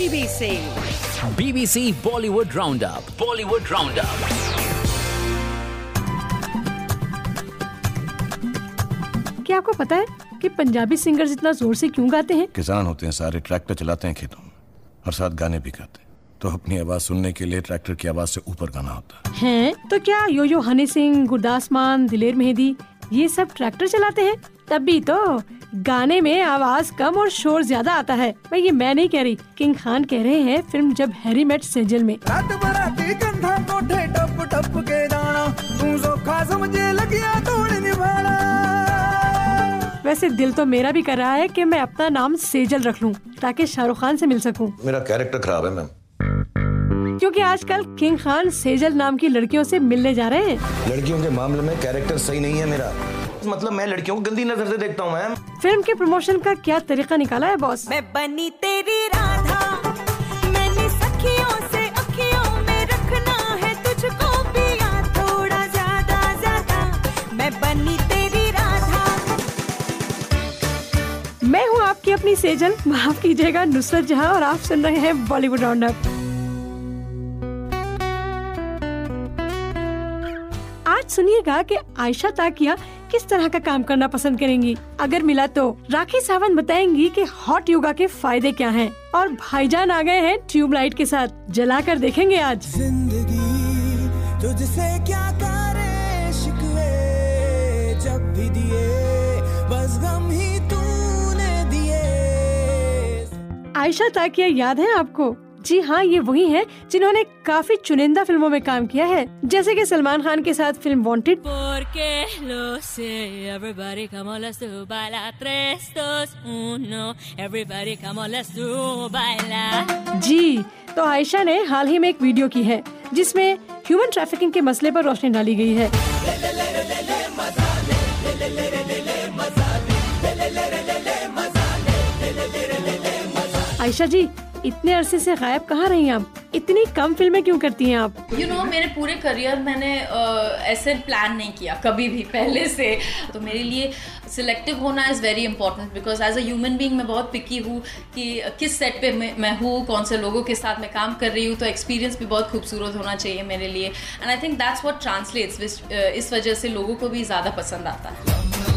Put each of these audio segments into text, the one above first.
BBC Bollywood Roundup. क्या आपको पता है कि पंजाबी सिंगर्स इतना जोर से क्यों गाते हैं? किसान होते हैं सारे, ट्रैक्टर चलाते हैं खेतों में और साथ गाने भी गाते हैं, तो अपनी आवाज सुनने के लिए ट्रैक्टर की आवाज से ऊपर गाना होता है। तो क्या यो हनी सिंह, गुरदास मान, दिलेर मेहंदी ये सब ट्रैक्टर चलाते हैं? तभी तो गाने में आवाज कम और शोर ज्यादा आता है। भाई ये मैं नहीं कह रही, किंग खान कह रहे हैं फिल्म जब हैरी मेट सेजल में। वैसे दिल तो मेरा भी कर रहा है कि मैं अपना नाम सेजल रख लूं ताकि शाहरुख खान से मिल सकूं। मेरा कैरेक्टर खराब है मैम, क्योंकि आजकल किंग खान सेजल नाम की लड़कियों से मिलने जा रहे हैं। लड़कियों के मामले में कैरेक्टर सही नहीं है मेरा, मतलब मैं लड़कियों को गंदी नजर से देखता हूँ मैम। फिल्म के प्रमोशन का क्या तरीका निकाला है बॉस? मैं बनी तेरी राधा, मैंने सखियों से अखियों में रखना है तुझको पिया थोड़ा ज्यादा ज्यादा, मैं बनी तेरी राधा। मैं हूँ आपकी अपनी सेजल, माफ कीजिएगा नुसरत जहां, और आप सुन रहे हैं बॉलीवुड राउंडअप। आज सुनिएगा कि आयशा ताकिया किस तरह का काम करना पसंद करेंगी अगर मिला तो। राखी सावंत बताएंगी कि हॉट योगा के फायदे क्या हैं, और भाईजान आ गए हैं ट्यूबलाइट के साथ, जलाकर देखेंगे आज। जिंदगी तुझसे क्या करे शिकवे, जब भी दिए बस गम ही तूने दिए। आयशा ताकिया याद है आपको? जी हाँ, ये वही हैं जिन्होंने काफी चुनिंदा फिल्मों में काम किया है, जैसे कि सलमान खान के साथ फिल्म वांटेड, जी। तो आयशा ने हाल ही में एक वीडियो की है जिसमें ह्यूमन ट्रैफिकिंग के मसले पर रोशनी डाली गई है। आयशा जी, इतने अरसे से गायब कहाँ रही आप? इतनी कम फिल्में क्यों करती हैं आप? मेरे पूरे करियर मैंने ऐसे प्लान नहीं किया कभी भी पहले से। तो मेरे लिए सिलेक्टिव होना is very important, because as a human being मैं बहुत पिकी हूँ कि किस सेट पे मैं हूँ, कौन से लोगों के साथ मैं काम कर रही हूँ। तो एक्सपीरियंस भी बहुत खूबसूरत होना चाहिए मेरे लिए, and I think that's what translates, इस वजह से लोगों को भी ज़्यादा पसंद आता है।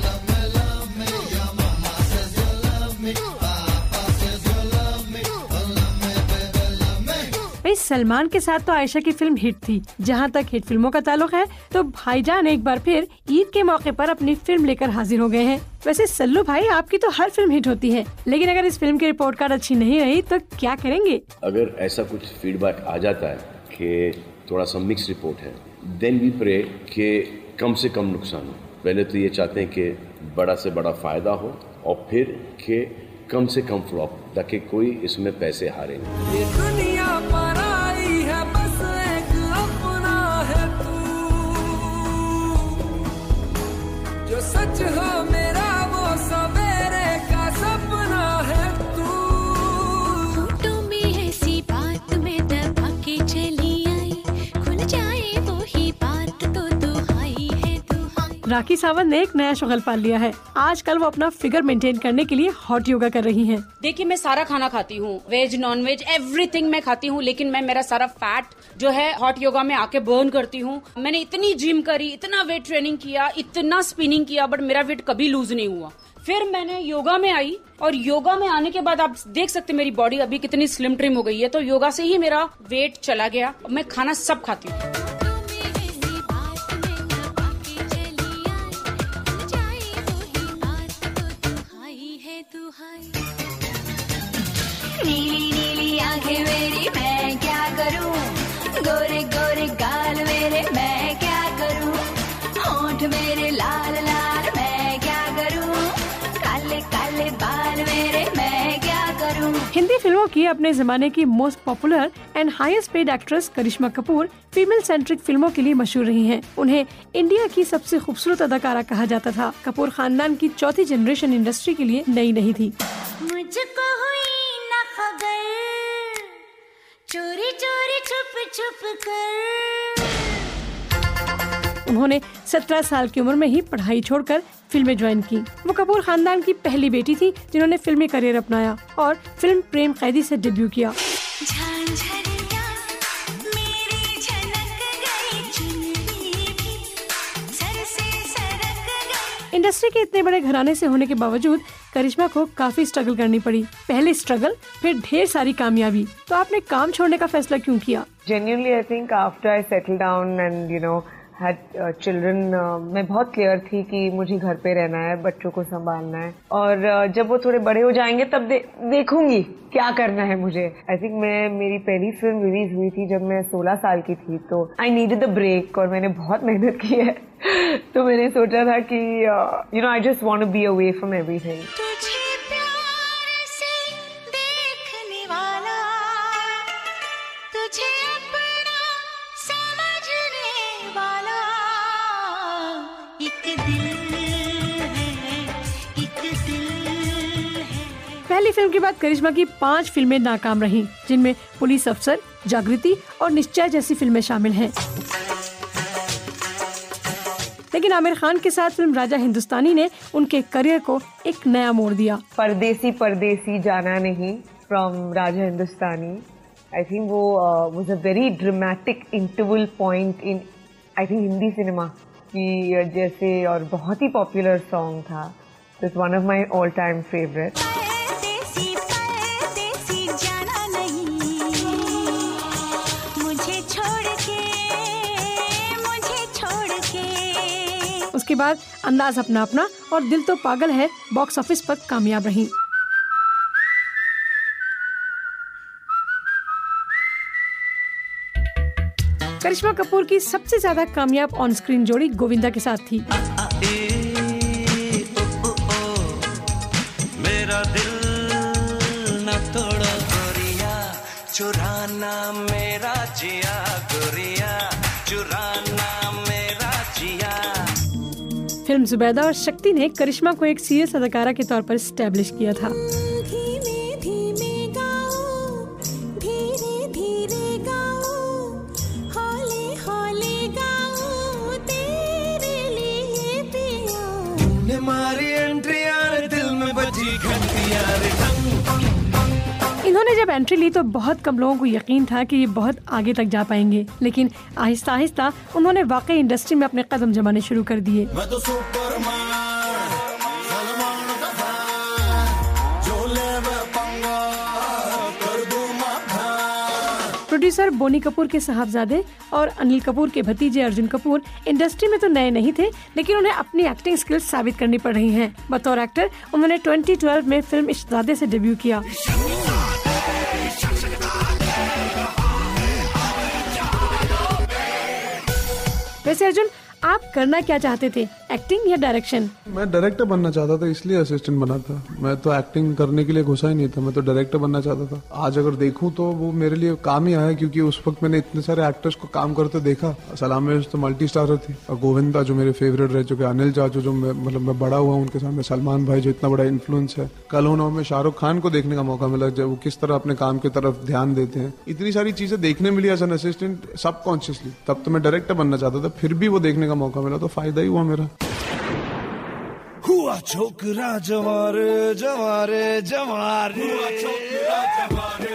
सलमान के साथ तो आयशा की फिल्म हिट थी। जहाँ तक हिट फिल्मों का ताल्लुक है तो भाईजान एक बार फिर ईद के मौके पर अपनी फिल्म लेकर हाजिर हो गए हैं। वैसे सल्लू भाई, आपकी तो हर फिल्म हिट होती है, लेकिन अगर इस फिल्म की रिपोर्ट कार्ड अच्छी नहीं रही तो क्या करेंगे? अगर ऐसा कुछ फीडबैक आ जाता है कि थोड़ा सा मिक्स रिपोर्ट है, देन वी प्रे कि कम से कम नुकसान हो। पहले तो ये चाहते हैं कि बड़ा से बड़ा फायदा हो, और फिर कि कम से कम फ्लॉप, ताकि कोई इसमें पैसे हारे नहीं। ये दुनिया पर आई है बस एक अपना है तू, जो सच हो मेरा वो सवेरे का सपना है तू। फोटो में ऐसी बात में दबा के चली आई, खुल जाए वो ही बात तो दुहाई है दुहाई। राखी सावंत ने एक नया शुगल पाल लिया है। आजकल वो अपना फिगर मेंटेन करने के लिए हॉट योगा कर रही हैं। देखिए, मैं सारा खाना खाती हूँ, वेज नॉन वेज एवरीथिंग मैं खाती हूँ, लेकिन मैं मेरा सारा फैट जो है हॉट योगा में आके बर्न करती हूँ। मैंने इतनी जिम करी, इतना वेट ट्रेनिंग किया, इतना स्पिनिंग किया, बट मेरा वेट कभी लूज नहीं हुआ। फिर मैंने योगा में आई, और योगा में आने के बाद आप देख सकते मेरी बॉडी अभी कितनी स्लिम ट्रिम हो गई है। तो योगा से ही मेरा वेट चला गया। मैं खाना सब खाती हूँ। नीली नीली आंखें मेरी मैं क्या करूं, गोरे गोरे गाल मेरे मैं क्या करूं, होंठ मेरे लाल लाल मैं क्या करूं, काले काले बाल मेरे मैं क्या करूं। हिंदी फिल्मों की अपने जमाने की most popular and highest paid actress Karisma Kapoor female centric फिल्मों के लिए मशहूर रही हैं। उन्हें इंडिया की सबसे खूबसूरत अदाकारा कहा जाता था। कपूर खानदान की चौथी जनरेशन इंडस्ट्री के लिए नई नहीं थी। मुझको हुई न खबर, चोरी चोरी छुप छुप कर। उन्होंने 17 साल की उम्र में ही पढ़ाई छोड़कर फिल्में ज्वाइन की। वो कपूर खानदान की पहली बेटी थी जिन्होंने फिल्मी करियर अपनाया और फिल्म प्रेम कैदी से डेब्यू किया। झांझरिया मेरी झलक गई, चुनरी भी सर से सरक गई। इंडस्ट्री के इतने बड़े घराने से होने के बावजूद करिश्मा को काफी स्ट्रगल करनी पड़ी। पहले स्ट्रगल, फिर ढेर सारी कामयाबी। तो आपने काम छोड़ने का फैसला क्यों किया? Genuinely, I think after I settled down and had children, मैं बहुत क्लियर थी कि मुझे घर पे रहना है, बच्चों को संभालना है, और जब वो थोड़े बड़े हो जाएंगे तब देखूंगी क्या करना है मुझे। आई थिंक मेरी पहली फिल्म रिलीज हुई थी जब मैं 16 साल की थी, तो आई नीडेड द ब्रेक, और मैंने बहुत मेहनत की है। तो मैंने सोचा था कि I just want to be away from everything. तुझे प्यार से देखने वाला, तुझे अपना समझने वाला, एक दिल है, एक दिल है। पहली फिल्म के बाद करिश्मा की 5 फिल्में नाकाम रहीं, जिनमें पुलिस अफसर, जागृति और निश्चय जैसी फिल्में शामिल हैं। लेकिन आमिर खान के साथ फिल्म राजा हिंदुस्तानी ने उनके करियर को एक नया मोड़ दिया। परदेसी परदेसी जाना नहीं from Raja Hindustani, I think वो was a very dramatic interval point in I think Hindi cinema की जैसे, और बहुत ही पॉपुलर सॉन्ग था। It's one of my all time favourite. परदेसी परदेसी जाना नहीं, मुझे छोड़ के, मुझे छोड़ के। उसके बाद अंदाज अपना अपना और दिल तो पागल है बॉक्स ऑफिस पर कामयाब रही। करिश्मा कपूर की सबसे ज्यादा कामयाब ऑन स्क्रीन जोड़ी गोविंदा के साथ थी। मेरा दिल न तोड़ो गोरिया, चुराना मेरा जिया, गोरिया चुराना मेरा जिया। फिल्म जुबैदा और शक्ति ने करिश्मा को एक सीरियस अदाकारा के तौर पर एस्टेब्लिश किया था। धीमे धीमे गाओ, धीरे धीरे गाओ, हौले हौले गाओ, तेरे लिए पिया। तूने मारी एंट्री यार, दिल में बजी घंटी यार, टंग टंग टंग। इन्होंने जब एंट्री ली तो बहुत कम लोगों को यकीन था कि ये बहुत आगे तक जा पाएंगे, लेकिन आहिस्ता आहिस्ता उन्होंने वाकई इंडस्ट्री में अपने कदम जमाने शुरू कर दिए। प्रोड्यूसर बोनी कपूर के साहबजादे और अनिल कपूर के भतीजे अर्जुन कपूर इंडस्ट्री में तो नए नहीं थे, लेकिन उन्हें अपनी एक्टिंग स्किल्स साबित करनी पड़ रही हैं। बतौर एक्टर उन्होंने 2012 में फिल्म इश्क़-ज़ादे से डेब्यू किया। वैसे अर्जुन, आप करना क्या चाहते थे, एक्टिंग या डायरेक्शन? मैं डायरेक्टर बनना चाहता था, इसलिए असिस्टेंट बना था। मैं तो एक्टिंग करने के लिए घुसा ही नहीं था, मैं तो डायरेक्टर बनना चाहता था। आज अगर देखूं तो वो मेरे लिए काम ही आया, क्योंकि उस वक्त मैंने इतने सारे एक्टर्स को काम करते देखा। सलाम में तो मल्टी स्टारर थी, और गोविंदा जो मेरे फेवरेट रह चुके, अनिल चाचू जो मैं बड़ा हुआ उनके सामने, सलमान भाई जो इतना बड़ा इन्फ्लुएंस है। कल उन्होंने में शाहरुख खान को देखने का मौका मिला, जब वो किस तरह अपने काम की तरफ ध्यान देते हैं। इतनी सारी चीजें देखने मिली एज एन असिस्टेंट सबकॉन्शियसली। तब तो मैं डायरेक्टर बनना चाहता था, फिर भी वो देखने का मौका मिला तो फायदा ही हुआ मेरा। हुआ छोकरा जवारे जवारे जवारे, हुआ छोकरा जवारे,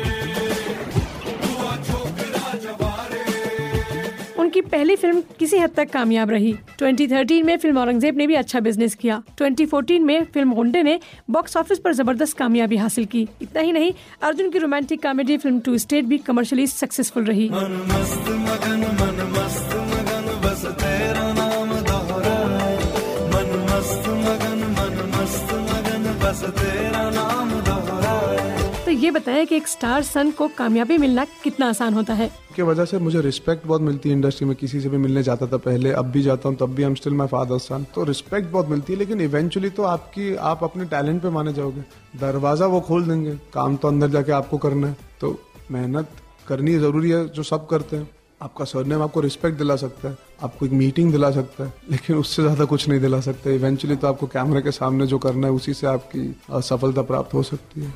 हुआ छोकरा जवारे। उनकी पहली फिल्म किसी हद तक कामयाब रही। 2013 में फिल्म औरंगजेब ने भी अच्छा बिजनेस किया। 2014 में फिल्म गुंडे ने बॉक्स ऑफिस पर जबरदस्त कामयाबी हासिल की। इतना ही नहीं, अर्जुन की romantic comedy film two state भी कमर्शियली सक्सेसफुल रही। मन मस्त मगन, मन मस्त मगन, बस तेरा नाम दोहराए। मन मस्त मगन, मन मस्त मगन, बस तेरा नाम दोहराए। तो ये बताएं कि एक स्टार सन को कामयाबी मिलना कितना आसान होता है। की वजह से मुझे रिस्पेक्ट बहुत मिलती है इंडस्ट्री में। किसी से भी मिलने जाता था पहले, अब भी जाता हूँ, तब भी I am still my father's son. तो रिस्पेक्ट बहुत मिलती है, लेकिन इवेंचुअली तो आप अपने टैलेंट पे माने जाओगे। दरवाजा वो खोल देंगे, काम तो अंदर जाके आपको करना है। तो मेहनत करनी जरूरी है, जो सब करते हैं। आपका सरनेम आपको रिस्पेक्ट दिला सकता है, आपको एक मीटिंग दिला सकता है, लेकिन उससे ज्यादा कुछ नहीं दिला सकता। इवेंचुअली तो आपको कैमरे के सामने जो करना है, उसी से आपकी सफलता प्राप्त हो सकती है।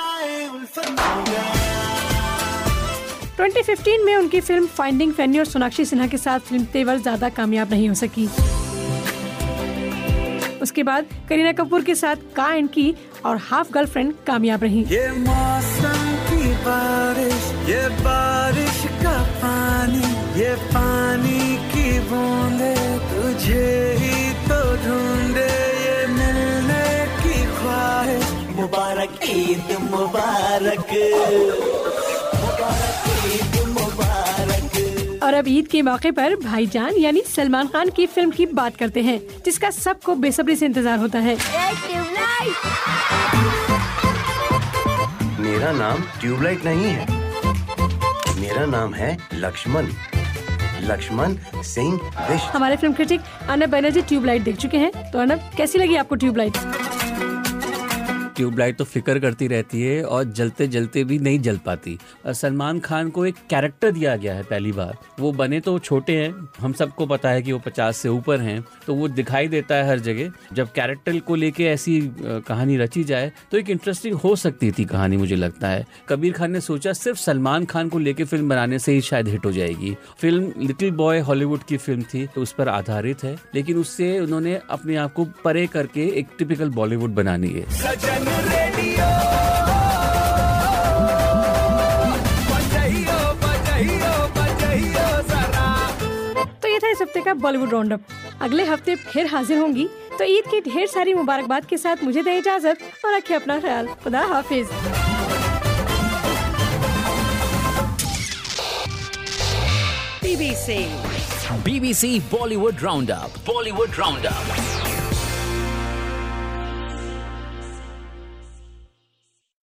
2015 में उनकी फिल्म फाइंडिंग फैनी और सोनाक्षी सिन्हा के साथ फिल्म तेवर ज्यादा कामयाब नहीं हो सकी। उसके बाद करीना कपूर के साथ का एंड की और हाफ गर्लफ्रेंड कामयाब रही। ये मौसम की बारिश, ये बारिश का पानी, ये पानी की बूंदे तुझे ही तो ढूंढे, ये मिलने की ख्वाहिश। मुबारक ईद मुबारक, मुबारक ईद मुबारक। और अब ईद के मौके पर भाईजान यानी सलमान खान की फिल्म की बात करते हैं, जिसका सबको बेसब्री से इंतजार होता है। मेरा नाम ट्यूबलाइट नहीं है, मेरा नाम है लक्ष्मण सिंह विश। हमारे film critic Arnab Banerjee Tubelight देख चुके हैं, तो अर्नब कैसी लगी आपको ट्यूबलाइट? ट्यूबलाइट तो फ्लिकर करती रहती है और जलते जलते भी नहीं जल पाती। सलमान खान को एक कैरेक्टर दिया गया है पहली बार। वो बने तो छोटे हैं, हम सबको पता है कि वो 50 से ऊपर हैं, तो वो दिखाई देता है हर जगह। जब कैरेक्टर को लेके ऐसी कहानी रची जाए तो एक इंटरेस्टिंग हो सकती थी कहानी, मुझे लगता है। कबीर खान ने सोचा सिर्फ सलमान खान को लेके फिल्म बनाने से ही शायद हिट हो जाएगी। फिल्म लिटिल बॉय हॉलीवुड की फिल्म थी, तो उस पर आधारित है, लेकिन उससे उन्होंने अपने आप को परे करके एक टिपिकल बॉलीवुड बनानी है। तो ये था इस हफ्ते का बॉलीवुड राउंड अप। अगले हफ्ते फिर हाजिर होंगी, तो ईद की ढेर सारी मुबारकबाद के साथ मुझे दें इजाजत और रखिए अपना ख्याल। खुदा हाफिज। BBC Bollywood Roundup.